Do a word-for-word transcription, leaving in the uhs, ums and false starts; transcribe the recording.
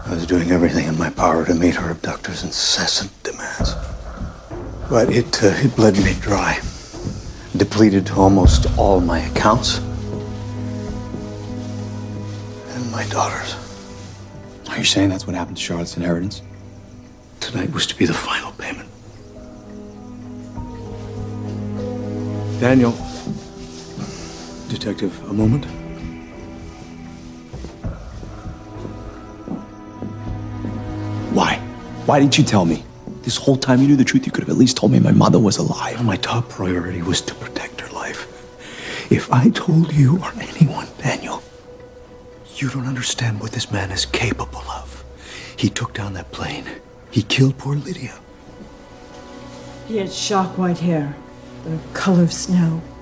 I was doing everything in my power to meet her abductor's incessant demands. But it, uh, it bled me dry. Depleted almost all my accounts. And my daughter's. Are you saying that's what happened to Charlotte's inheritance? Tonight was to be the final payment. Daniel. Detective, a moment. Why? Why didn't you tell me? This whole time you knew the truth, you could have at least told me my mother was alive. My top priority was to protect her life. If I told you or anyone, Daniel, you don't understand what this man is capable of. He took down that plane. He killed poor Lydia. He had shock white hair, the color of snow.